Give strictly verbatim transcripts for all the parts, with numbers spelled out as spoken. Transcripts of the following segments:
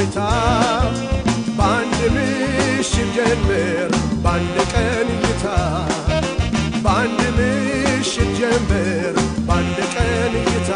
እፎይታ በአንድ ምሽት ጀንበር በአንድ ቀን እይታ በአንድ ምሽት ጀንበር በአንድ ቀን እይታ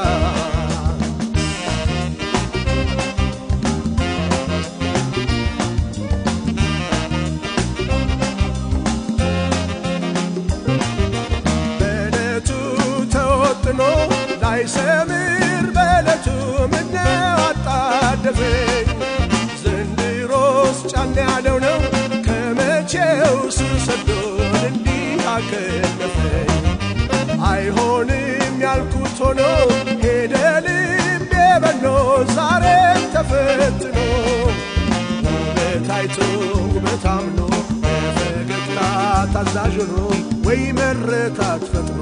በዕለቱ ተወጥኖ ላይሰምር በዕለቱ ምነው አጣደፈኝ ዘንድሮስ ጫን ያለው ነው ከመቼው ስሰዶን እንዲህ አከነፈኝ አይሆንም ያልኩት ሆኖ ሄደ ልቤ በኖ ዛሬም ተፈትኖ ውበት አይቶ ውበት አምኖ በፈገግታ ታዛዥ ሆኖ ወይ መረታት ፈጥኖ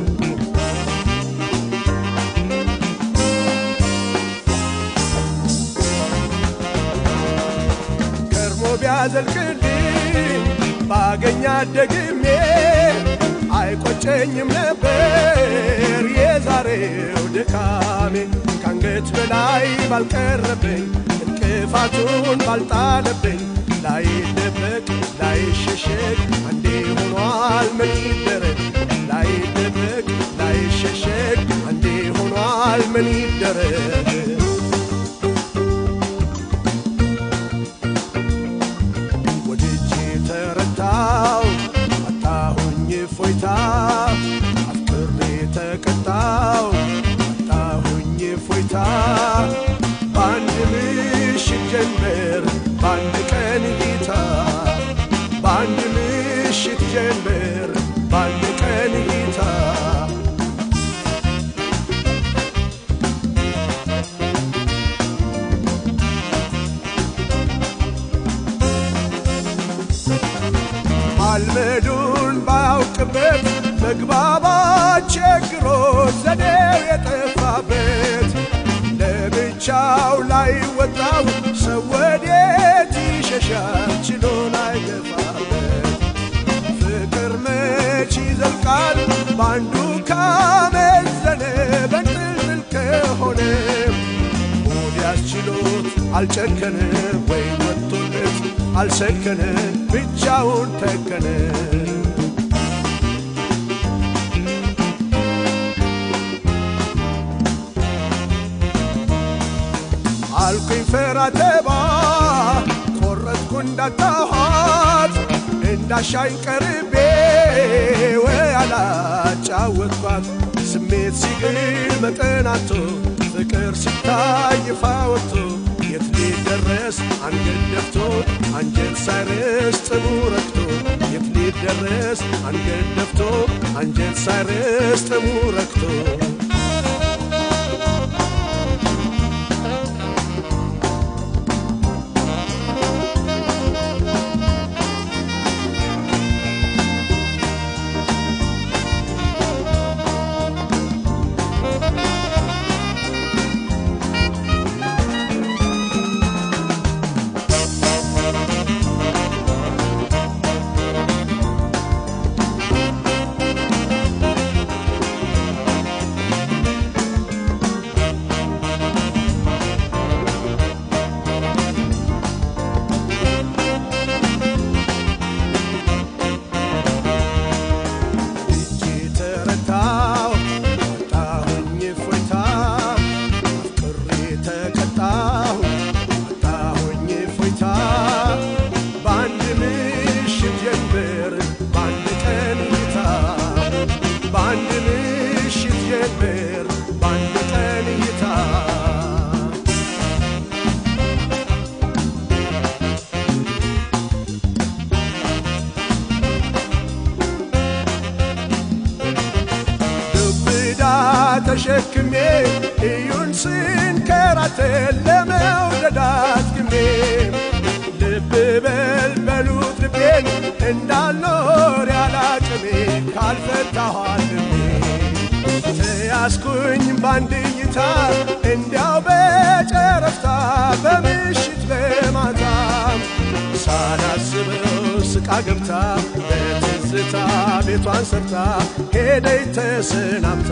ቢያዘልቅልኝ ባገኛት ደግሜ አይቆጨኝም ነበር የዛሬው ድካሜ ካንገት በላይ ባልቀረብኝ እንቅፋቱን ባልጣለብኝ ላይደበቅ ላይሸሸግ አንዴ ሆኗል ምን ይደረግ ላይደበቅ ላይሸሸግ አንዴ ሆኗል ምን ይደረግ አጣሁኝ እፎይታ አፍቅሬ ተቀጣሁ አጣሁኝ እፎይታ በአንድ ምሽት ጀንበር በአንድ ቀን እይታ በአንድ ምሽት ጀንበር በአንድ ቀን እይታ ማልመዱን ባያውቅበት መግባባት ቸግሮ ዘዴው የጠፋበት ለብቻው ላይ ወጣው ሰው ወዴት ይሸሻል ችሎ ላይ ገፋበት ፍቅር መች ይዘልቃል ባንዱ ካመዘነ በንጥልጥል ከሆነ ሙድ ያስችሎት አልጨከነ ወይ ወጥቶለት አልሰከነ ብቻውን ተከነ አልኩኝ ፈራተባ ቆረጥኩ እንዳታኋት እንዳሻኝ ቀርቤ ወይ አላጫወትኳት ስሜት ሲግል መጠናቶ ፍቅር ሲታይ ይፋ ወጥቶ የት ሊደረስ አንገት ደፍቶ አንጀት ሳይረስ ጥሙ ረክቶ የት ሊደረስ አንገት ደፍቶ አንጀት ሳይረስ ጥሙ ረክቶ ተሸክሜ እዩን ስንከራተት ለመውደዳት ግሜ ልብ በል በሉት ልቤን እንዳልኖር ያላቅሜ ካልፈታኋት ልቤ ተያዝኩኝ ባንድ እይታ እንዲያው በጨረፍታ በምሽት በማታ ሳላስበው ስቃ ገብታ በትዝታ ቤቷን ሰርታ ሄደች ተሰናብታ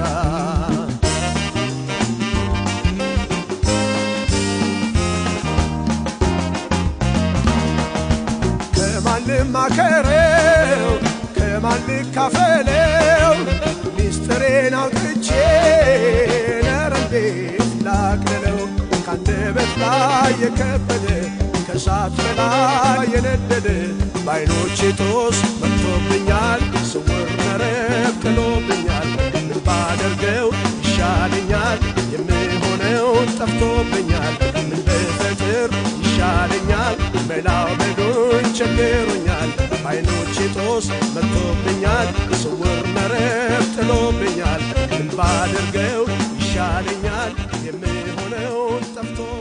ልማከረው ከማን ልካፈለው ሚስጥሬን አውጥቼ ነር እንዴት ላቅልለው ካንደበት ላይ የከበደ ከእሳት በላይ የነደደ በዓይኖቼ ጦስ መጥቶብኛል ስውር መረብ ጥሎብኛል ምን ባደርገው ይሻለኛል የምሆነውን ጠፍቶብኛል ምን ብፈጥር ይሻለኛል መላው መዶን ቸግሮኛል በዓይኖቼ ጦስ መጥቶብኛል ስውር መረብ ጥሎብኛል ምን ባደርገው ይሻለኛል የምሆነውን ጠፍቶ